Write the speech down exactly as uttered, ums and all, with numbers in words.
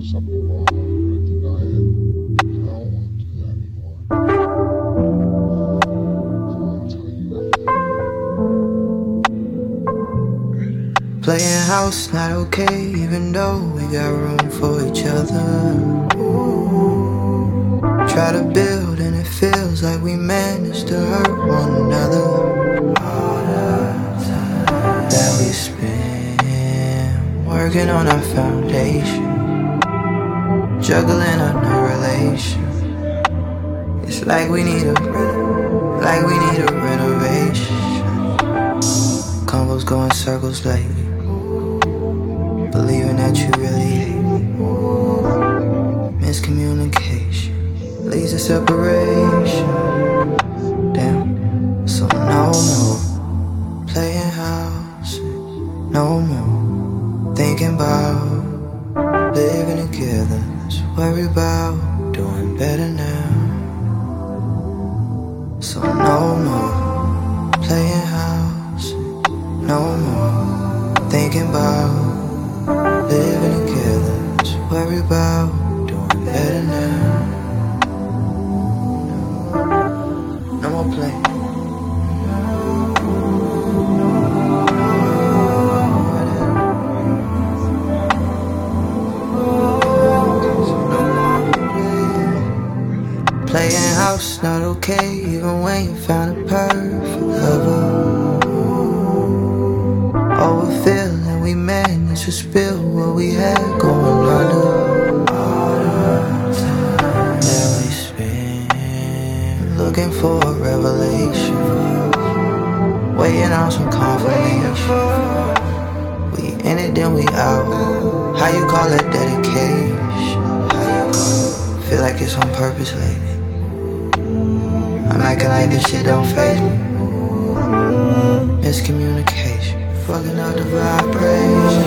something wrong. I'm gonna deny it. I don't want to do that anymore. So I'm telling you everything. Playing house not okay, even though we got room for each other. Try to build and it feels like we managed to hurt one another. All the time that we spend working on our foundation, juggling on our relation. It's like we need a, like we need a renovation. Combos go in circles lately, believing that you really hate me. Miscommunication leads to separation. Damn, so no more playing house, no more thinking about living together. Just worry about doing better now. So no more playing house, no more thinking about living together. Just worry about doing better now. No more playing. Playing house not okay, even when you found a perfect lover. Overfilling, we managed to spill what we had going under. All the time that we spent looking for a revelation, waiting on some confirmation. We in it, then we out. How you call that dedication? How you call it? Feel like it's on purpose lately. I'm acting like this shit don't faze me. Miscommunication, fucking up the vibration.